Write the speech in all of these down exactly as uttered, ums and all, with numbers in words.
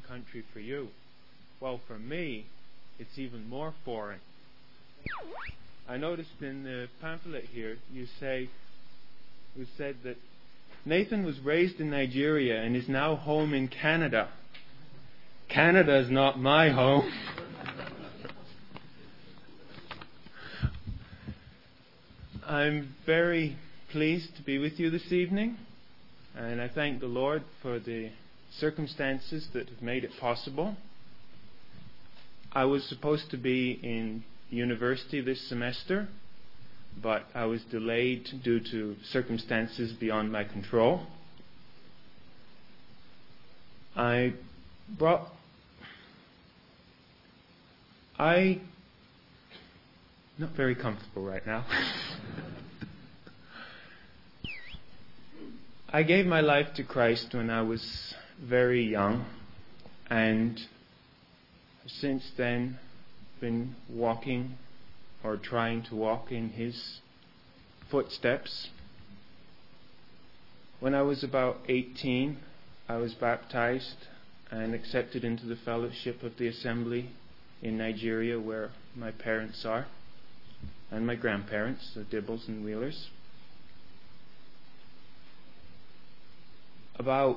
country for you. Well, for me, it's even more foreign. I noticed in the pamphlet here, you say, you said that Nathan was raised in Nigeria and is now home in Canada. Canada is not my home. I'm very pleased to be with you this evening, and I thank the Lord for the circumstances that have made it possible. I was supposed to be in university this semester, but I was delayed due to circumstances beyond my control. I brought I not very comfortable right now. I gave my life to Christ when I was very young, and since then been walking or trying to walk in His footsteps. When I was about eighteen, I was baptized and accepted into the fellowship of the assembly in Nigeria, where my parents are, and my grandparents, the Dibbles and Wheelers. About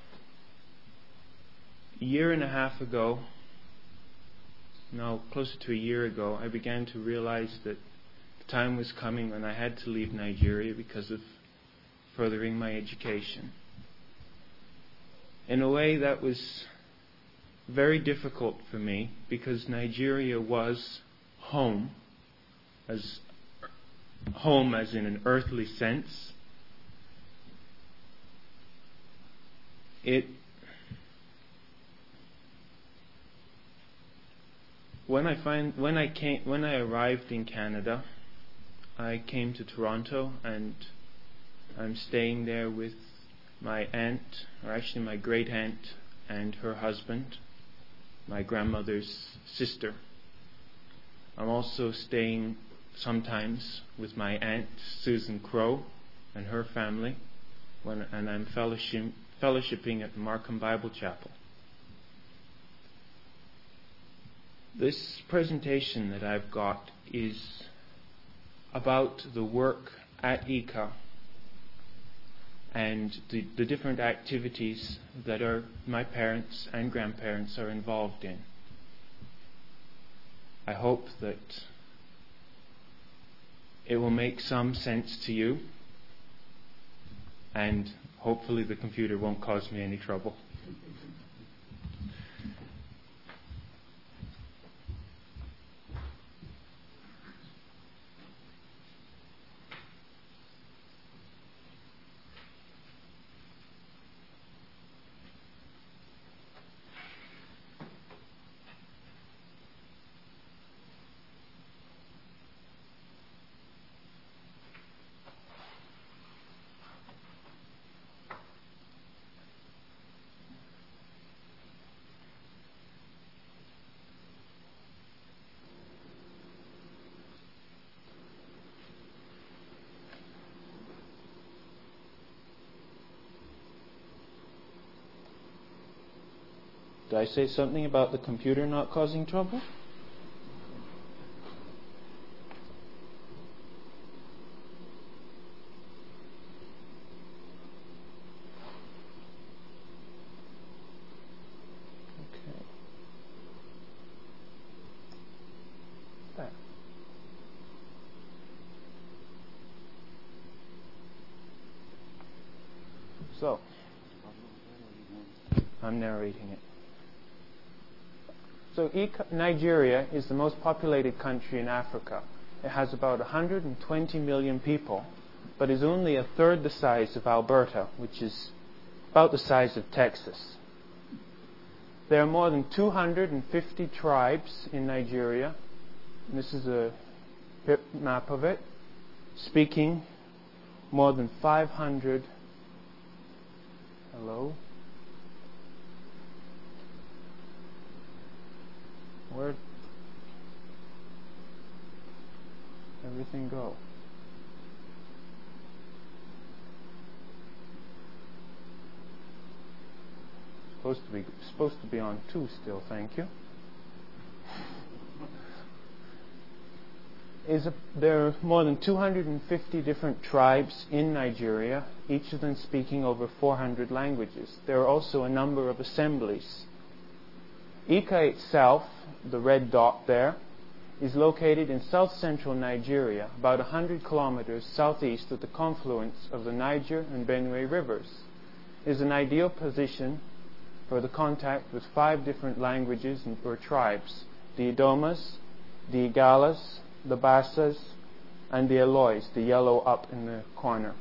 a year and a half ago, no, closer to a year ago, I began to realize that the time was coming when I had to leave Nigeria because of furthering my education. In a way, that was very difficult for me because Nigeria was home, as home as in an earthly sense. It when I find when I came when I arrived in Canada, I came to Toronto, and I'm staying there with my aunt, or actually my great aunt and her husband, my grandmother's sister. I'm also staying sometimes with my aunt Susan Crow and her family, when, and I'm fellowship, fellowshipping at the Markham Bible Chapel. This presentation that I've got is about the work at E C A and the, the different activities that are my parents and grandparents are involved in. I hope that it will make some sense to you, and hopefully the computer won't cause me any trouble. Did I say something about the computer not causing trouble? Okay. There. So, I'm narrating it. So Nigeria is the most populated country in Africa. It has about one hundred twenty million people, but is only a third the size of Alberta, which is about the size of Texas. There are more than two hundred fifty tribes in Nigeria. And this is a map of it, speaking more than five hundred. Hello? Where'd everything go? supposed to be supposed to be on two still. Thank you. Is a, there are more than two hundred fifty different tribes in Nigeria, each of them speaking over four hundred languages. There are also a number of assemblies. Ika itself, the red dot there, is located in south-central Nigeria, about one hundred kilometers southeast of the confluence of the Niger and Benue rivers. It is an ideal position for the contact with five different languages and or tribes: the Idomas, the Igalas, the Bassas, and the Elois, the yellow up in the corner.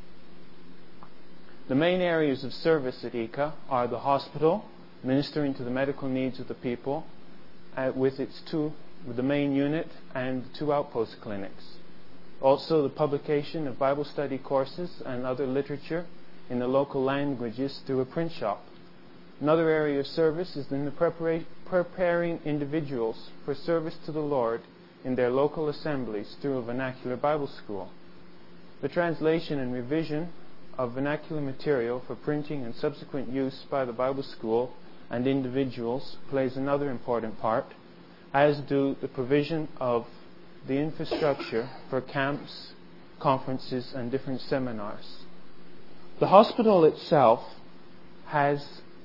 The main areas of service at Ika are the hospital, ministering to the medical needs of the people, uh, with its two, with the main unit and two outpost clinics. Also the publication of Bible study courses and other literature in the local languages through a print shop. Another area of service is in the prepara- preparing individuals for service to the Lord in their local assemblies through a vernacular Bible school. The translation and revision of vernacular material for printing and subsequent use by the Bible school and individuals plays another important part, as do the provision of the infrastructure for camps, conferences, and different seminars. The hospital itself has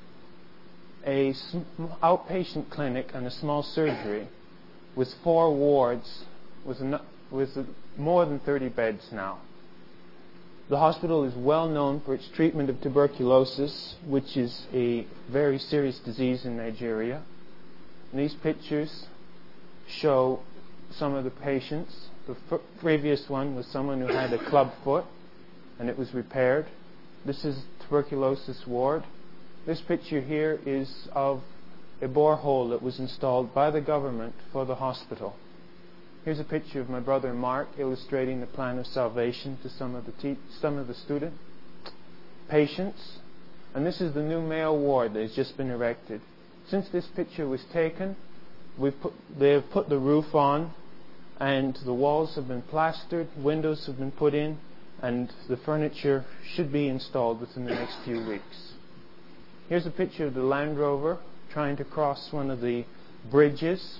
a outpatient clinic and a small surgery with four wards with, an, with more than thirty beds now. The hospital is well known for its treatment of tuberculosis, which is a very serious disease in Nigeria. And these pictures show some of the patients. The f- previous one was someone who had a club foot and it was repaired. This is tuberculosis ward. This picture here is of a borehole that was installed by the government for the hospital. Here's a picture of my brother Mark illustrating the plan of salvation to some of the te- some of the student patients. And this is the new male ward that has just been erected. Since this picture was taken, we've put, they have put the roof on, and the walls have been plastered, windows have been put in, and the furniture should be installed within the next few weeks. Here's a picture of the Land Rover trying to cross one of the bridges.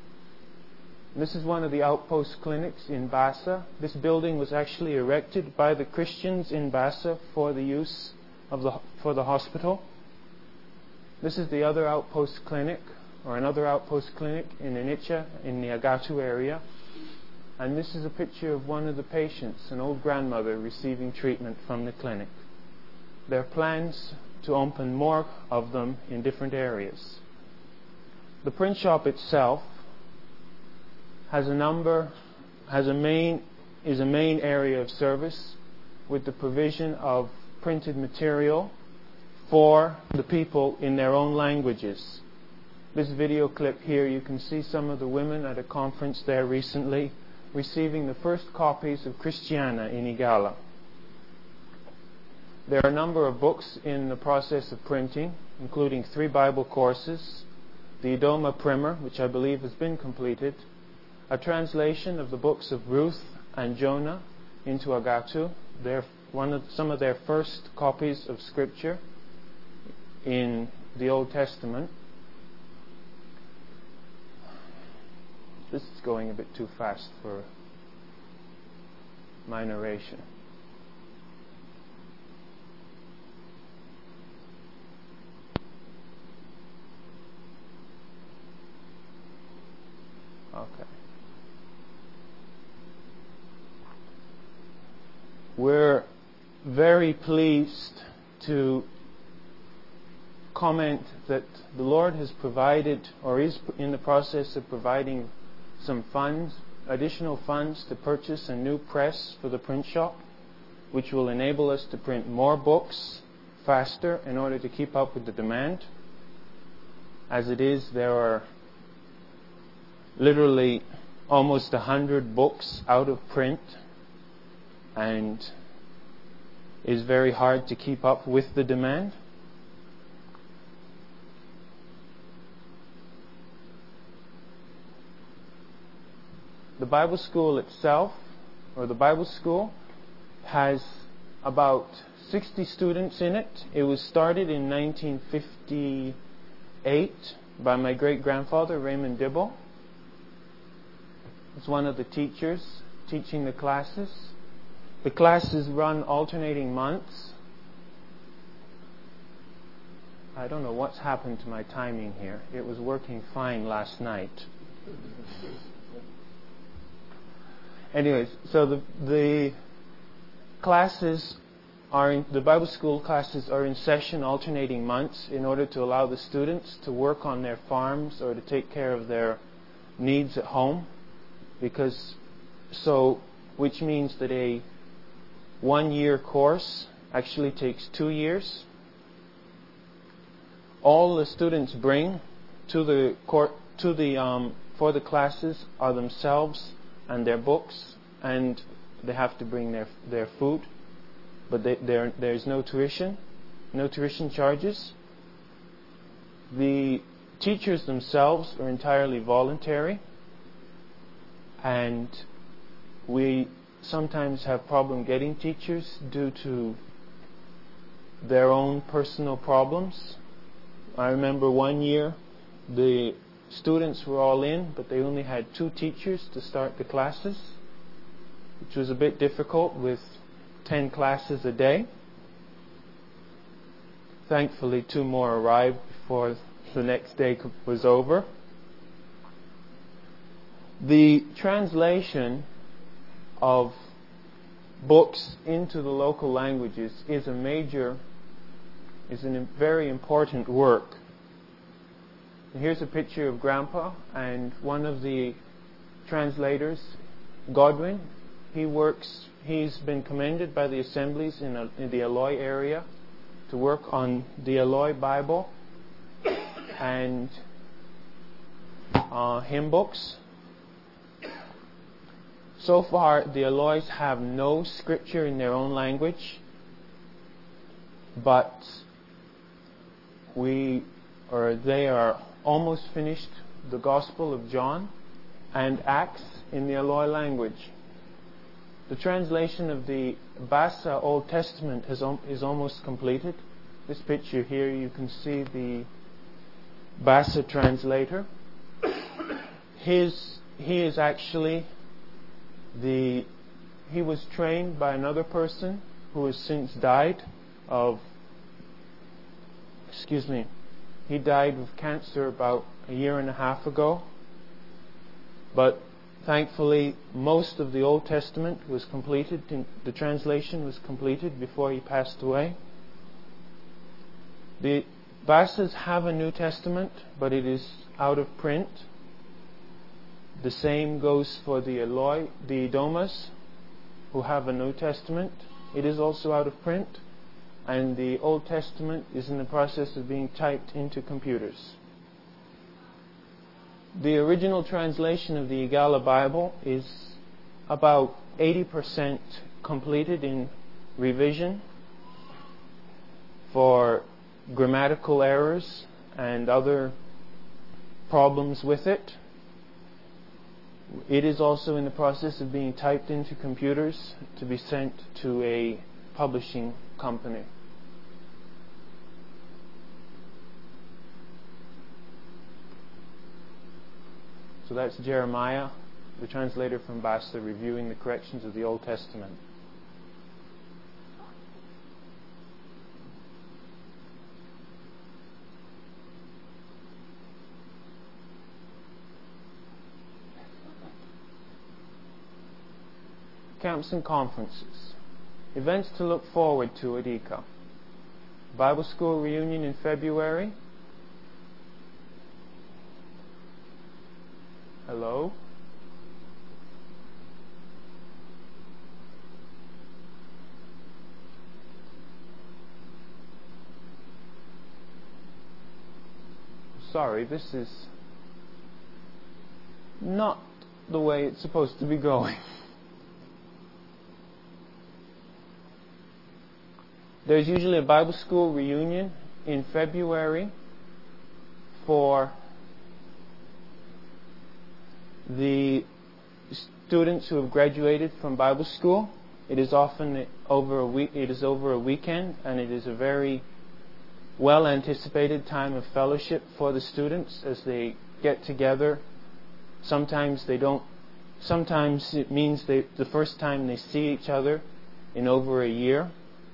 This is one of the outpost clinics in Bassa. This building was actually erected by the Christians in Bassa for the use of the for the hospital. This is the other outpost clinic, or another outpost clinic in Onitsha, in the Agatu area. And this is a picture of one of the patients, an old grandmother receiving treatment from the clinic. There are plans to open more of them in different areas. The print shop itself has a number, has a main, is a main area of service with the provision of printed material for the people in their own languages. This video clip here, you can see some of the women at a conference there recently receiving the first copies of Christiana in Igala. There are a number of books in the process of printing, including three Bible courses, the Idoma Primer, which I believe has been completed, a translation of the books of Ruth and Jonah into Agatu, their, one of, some of their first copies of Scripture in the Old Testament. This is going a bit too fast for my narration. Okay. We're very pleased to comment that the Lord has provided, or is in the process of providing, some funds, additional funds to purchase a new press for the print shop, which will enable us to print more books faster in order to keep up with the demand. As it is, there are literally almost a hundred books out of print, and it is very hard to keep up with the demand. The Bible school itself, or the Bible school, has about sixty students in it. It was started in nineteen fifty-eight by my great-grandfather, Raymond Dibble. He's one of the teachers teaching the classes. The classes run alternating months. I don't know what's happened to my timing here. It was working fine last night. Anyways, so the the classes are in, the Bible school classes are in session alternating months in order to allow the students to work on their farms or to take care of their needs at home. Because so, which means that a one-year course actually takes two years. All the students bring to the court to the um, for the classes are themselves and their books, and they have to bring their their food. But they, there there is no tuition, no tuition charges. The teachers themselves are entirely voluntary, and we sometimes have problem getting teachers due to their own personal problems. I remember one year the students were all in, but they only had two teachers to start the classes, which was a bit difficult with ten classes a day. Thankfully, two more arrived before the next day was over. The translation of books into the local languages is a major, is a very important work. And here's a picture of Grandpa and one of the translators, Godwin. He works, he's been commended by the assemblies in, a, in the Eloy area to work on the Eloy Bible and uh, hymn books. So far, the Eloys have no scripture in their own language, but we, or they are almost finished the Gospel of John and Acts in the Eloy language. The translation of the Bassa Old Testament has, is almost completed. This picture here, you can see the Bassa translator. His, he is actually the, he was trained by another person who has since died of, excuse me, he died of cancer about a year and a half ago. But thankfully, most of the Old Testament was completed, the translation was completed before he passed away. The Bassas have a New Testament, but it is out of print. The same goes for the Eloy, the Edomas, who have a New Testament. It is also out of print, and the Old Testament is in the process of being typed into computers. The original translation of the Igala Bible is about eighty percent completed in revision for grammatical errors and other problems with it. It is also in the process of being typed into computers to be sent to a publishing company. So that's Jeremiah, the translator from Bassa, reviewing the corrections of the Old Testament. Camps and conferences. Events to look forward to at E C A. Bible School reunion in February. Hello? Sorry, this is not the way it's supposed to be going. There's usually a Bible school reunion in February for the students who have graduated from Bible school. It is often over a week. It is over a weekend, and it is a very well anticipated time of fellowship for the students as they get together. Sometimes they don't. Sometimes it means they, the first time they see each other in over a year.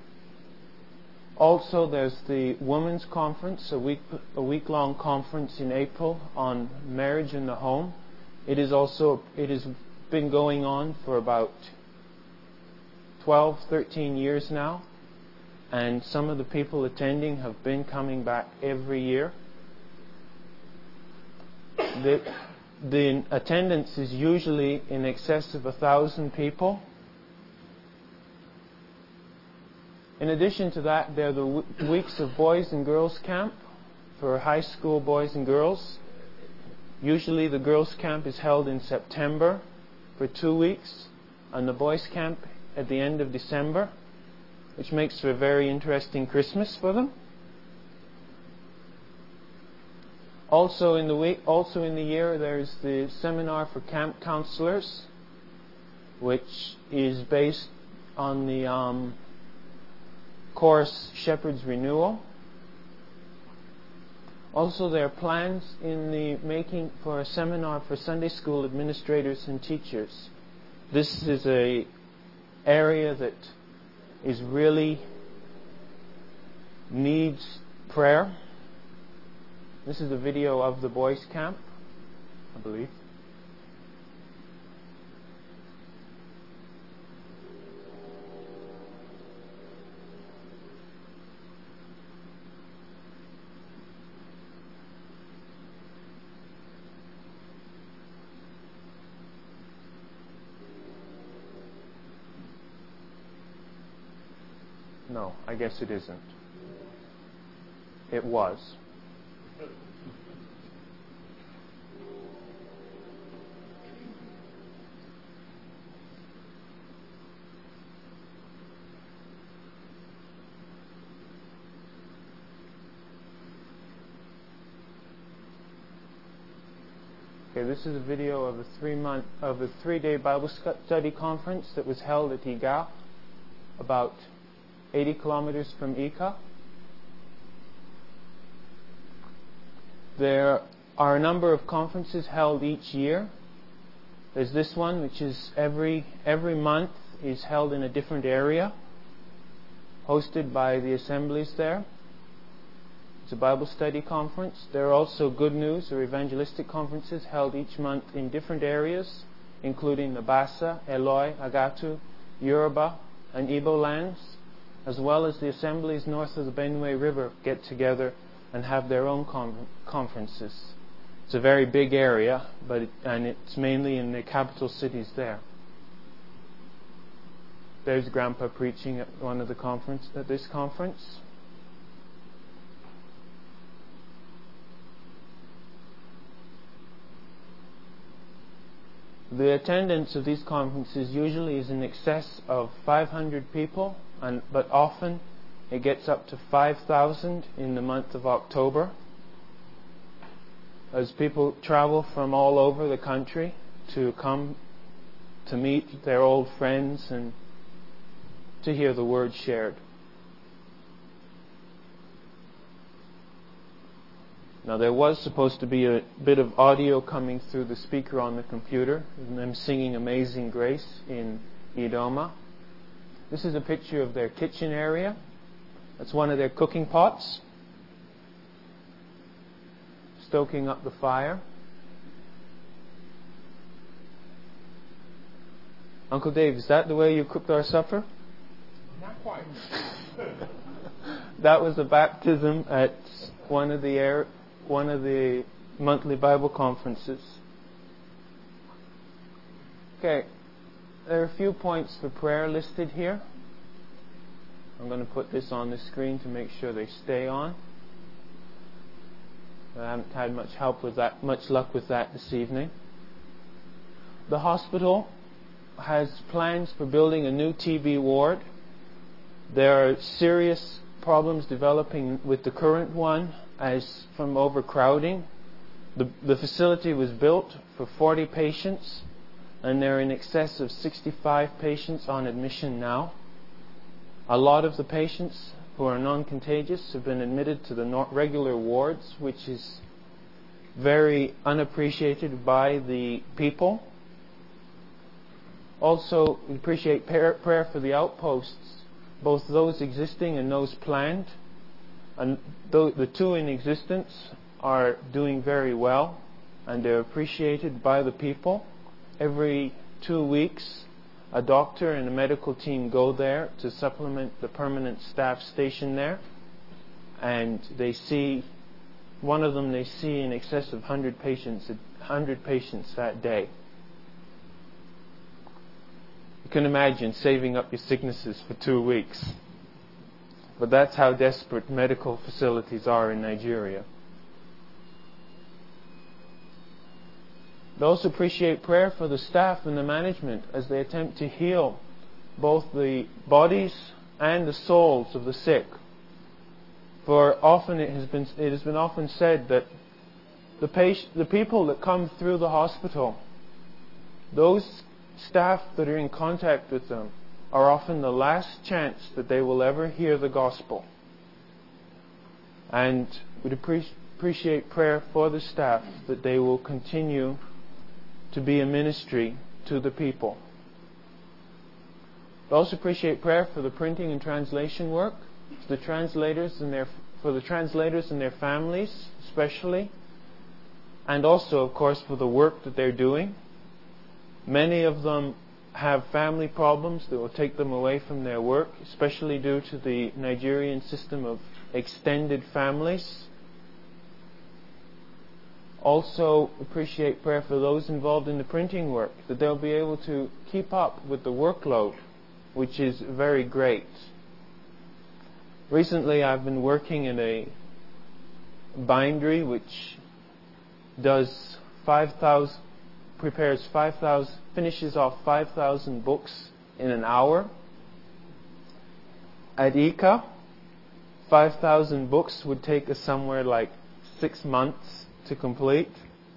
Also, there's the Women's Conference, a week a week-long conference in April on marriage in the home. It is also it has been going on for about twelve, thirteen years now, and some of the people attending have been coming back every year. The, the attendance is usually in excess of a thousand people. In addition to that, there are the w- weeks of Boys and Girls Camp for high school boys and girls. Usually the girls' camp is held in September for two weeks, and the boys' camp at the end of December, which makes for a very interesting Christmas for them. Also in the week, also in the year, there's the seminar for camp counselors, which is based on the um, course Shepherd's Renewal. Also, there are plans in the making for a seminar for Sunday school administrators and teachers. This is a area that is really needs prayer. This is a video of the boys' camp, I believe. No, I guess it isn't. It was. Okay, this is a video of a three-month of a three-day Bible study conference that was held at Iga, about eighty kilometers from Ika. There are a number of conferences held each year. There's this one, which is every every month is held in a different area, hosted by the assemblies there. It's a Bible study conference. There are also good news or evangelistic conferences held each month in different areas, including the Bassa, Eloi, Agatu, Yoruba, and Igbo lands, as well as the assemblies north of the Benue River get together and have their own con- conferences. It's a very big area, but it, and it's mainly in the capital cities there. There's Grandpa preaching at one of the conference at this conference. The attendance of these conferences usually is in excess of five hundred people, and but often it gets up to five thousand in the month of October, as people travel from all over the country to come to meet their old friends and to hear the word shared. Now, there was supposed to be a bit of audio coming through the speaker on the computer, and them singing Amazing Grace in Idoma. This is a picture of their kitchen area. That's one of their cooking pots, stoking up the fire. Uncle Dave, is that the way you cooked our supper? Not quite. That was a baptism at one of the air, one of the monthly Bible conferences. Okay, there are a few points for prayer listed here. I'm going to put this on the screen to make sure they stay on. I haven't had much help with that, much luck with that this evening. The hospital has plans for building a new T B ward. There are serious problems developing with the current one as from overcrowding. The, the facility was built for forty patients, and there are in excess of sixty-five patients on admission now. A lot of the patients who are non-contagious have been admitted to the regular wards, which is very unappreciated by the people. Also, we appreciate prayer for the outposts, both those existing and those planned. And the two in existence are doing very well, and they're appreciated by the people. Every two weeks, a doctor and a medical team go there to supplement the permanent staff stationed there, and they see, one of them they see in excess of one hundred patients, one hundred patients that day. You can imagine saving up your sicknesses for two weeks. But that's how desperate medical facilities are in Nigeria. They also appreciate prayer for the staff and the management as they attempt to heal both the bodies and the souls of the sick. For often it has been it has been often said that the patient, the people that come through the hospital, those staff that are in contact with them, are often the last chance that they will ever hear the gospel. And we'd appreciate appreciate prayer for the staff that they will continue to be a ministry to the people. We also appreciate prayer for the printing and translation work, for the translators and their for the translators and their families, especially, and also, of course, for the work that they're doing. Many of them have family problems that will take them away from their work, especially due to the Nigerian system of extended families. Also appreciate prayer for those involved in the printing work, that they'll be able to keep up with the workload, which is very great. Recently I've been working in a bindery which does five thousand, prepares five thousand, finishes off five thousand books in an hour. At I C A, five thousand books would take us somewhere like six months to complete.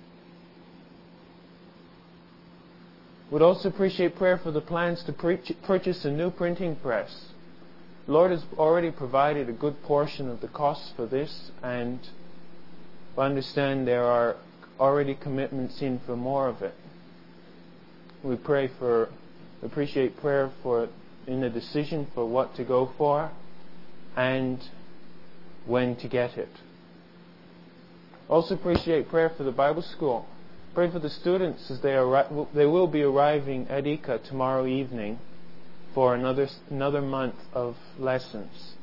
Would also appreciate prayer for the plans to pre- purchase a new printing press. The Lord has already provided a good portion of the costs for this, and I understand there are already commitments in for more of it. We pray for, appreciate prayer for in a decision for what to go for and when to get it. Also appreciate prayer for the Bible school. Pray for the students as they arri- they will be arriving at I C A tomorrow evening for another another month of lessons.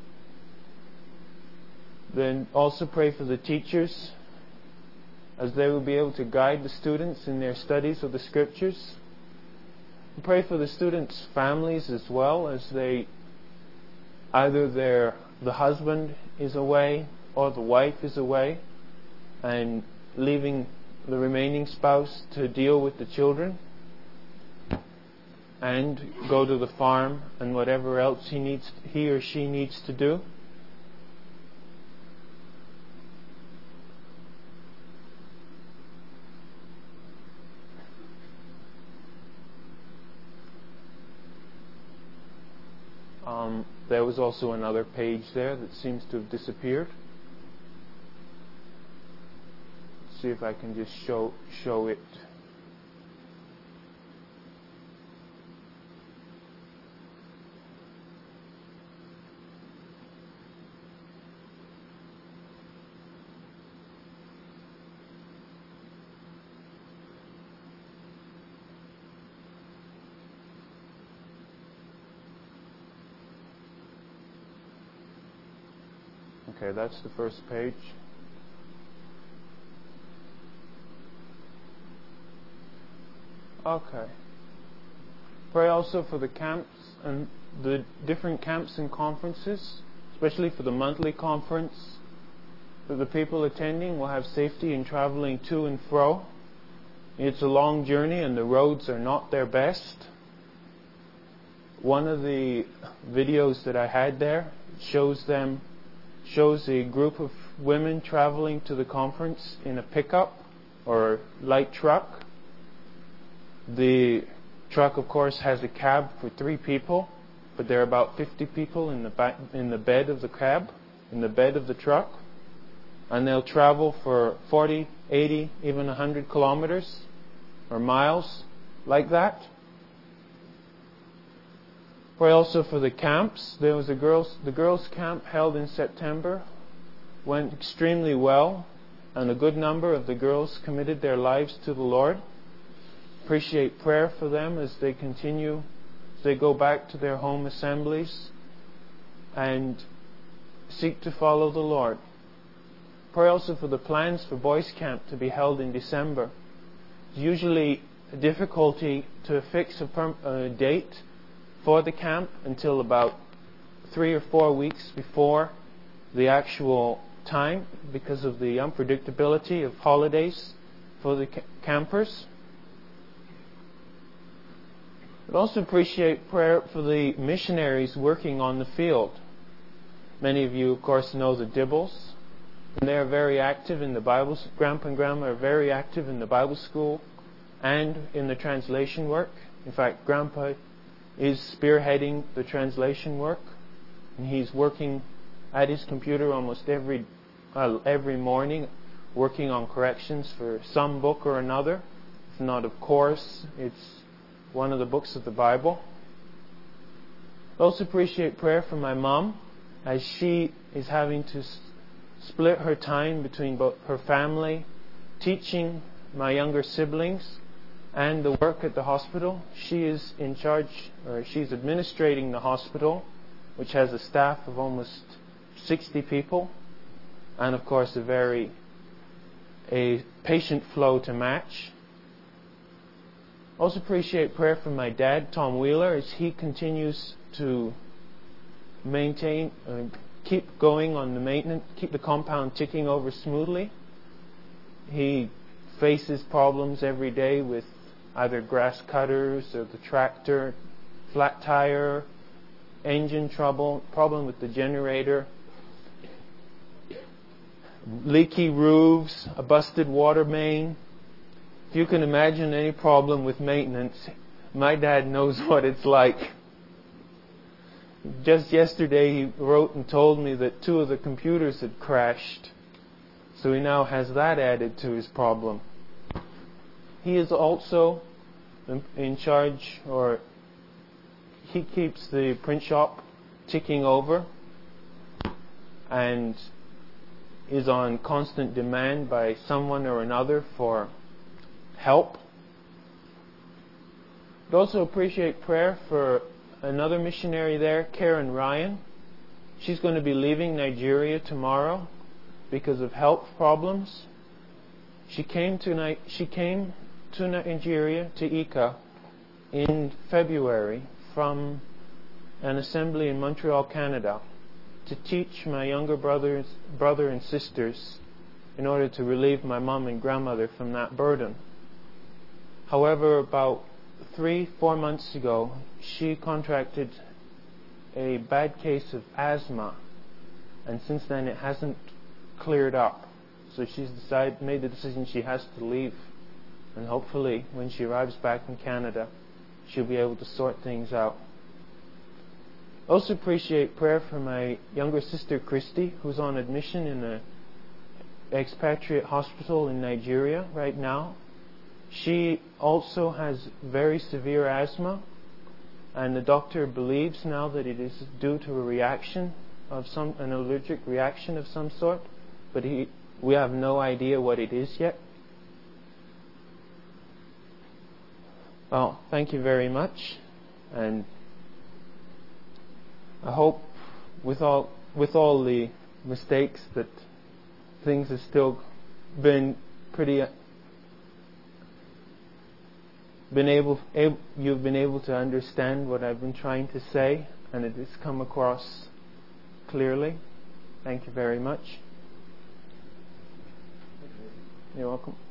Then also pray for the teachers as they will be able to guide the students in their studies of the Scriptures. And pray for the students' families as well, as they either their the husband is away or the wife is away, and leaving the remaining spouse to deal with the children and go to the farm and whatever else he needs, he or she needs to do. Um, there was also another page there that seems to have disappeared. See if I can just show show it. Okay, that's the first page. Okay. Pray also for the camps and the different camps and conferences, especially for the monthly conference, that the people attending will have safety in traveling to and fro. It's a long journey and the roads are not their best. One of the videos that I had there shows them shows a group of women traveling to the conference in a pickup or light truck. The truck, of course, has a cab for three people, but there are about fifty people in the back, in the bed of the cab, in the bed of the truck, and they'll travel for forty, eighty, even one hundred kilometers or miles like that. Pray also for the camps. There was a girls, the girls' camp held in September, went extremely well, and a good number of the girls committed their lives to the Lord. Appreciate prayer for them as they continue, as they go back to their home assemblies and seek to follow the Lord. Pray also for the plans for Boys Camp to be held in December. It's usually a difficulty to fix a, perm, a date for the camp until about three or four weeks before the actual time because of the unpredictability of holidays for the ca- campers. I'd also appreciate prayer for the missionaries working on the field. Many of you, of course, know the Dibbles. And they are very active in the Bible. Grandpa and Grandma are very active in the Bible school and in the translation work. In fact, Grandpa is spearheading the translation work, and he's working at his computer almost every uh, every morning, working on corrections for some book or another. If not, of course, it's one of the books of the Bible. I also appreciate prayer for my mom as she is having to split her time between both her family, teaching my younger siblings, and the work at the hospital. She is in charge, or she's administrating the hospital, which has a staff of almost sixty people, and of course a very a patient flow to match. Also appreciate prayer from my dad, Tom Wheeler, as he continues to maintain, uh, keep going on the maintenance, keep the compound ticking over smoothly. He faces problems every day with either grass cutters or the tractor, flat tire, engine trouble, problem with the generator, leaky roofs, a busted water main. If you can imagine any problem with maintenance, my dad knows what it's like. Just yesterday he wrote and told me that two of the computers had crashed. So he now has that added to his problem. He is also in charge, or he keeps the print shop ticking over and is on constant demand by someone or another for help. I'd also appreciate prayer for another missionary there, Karen Ryan. She's going to be leaving Nigeria tomorrow because of health problems. She came to she came to Nigeria, to Ika, in February from an assembly in Montreal, Canada, to teach my younger brothers, brother and sisters in order to relieve my mom and grandmother from that burden. However, about three, four months ago, she contracted a bad case of asthma, and since then it hasn't cleared up. So she's decided, made the decision she has to leave, and hopefully when she arrives back in Canada, she'll be able to sort things out. I also appreciate prayer for my younger sister Christy, who's on admission in an expatriate hospital in Nigeria right now. She also has very severe asthma, and the doctor believes now that it is due to a reaction of some, an allergic reaction of some sort, but he, we have no idea what it is yet. Well, thank you very much, and I hope with all with all the mistakes that things have still been pretty been able, able you've been able to understand what I've been trying to say, and it has come across clearly. Thank you very much. You're welcome.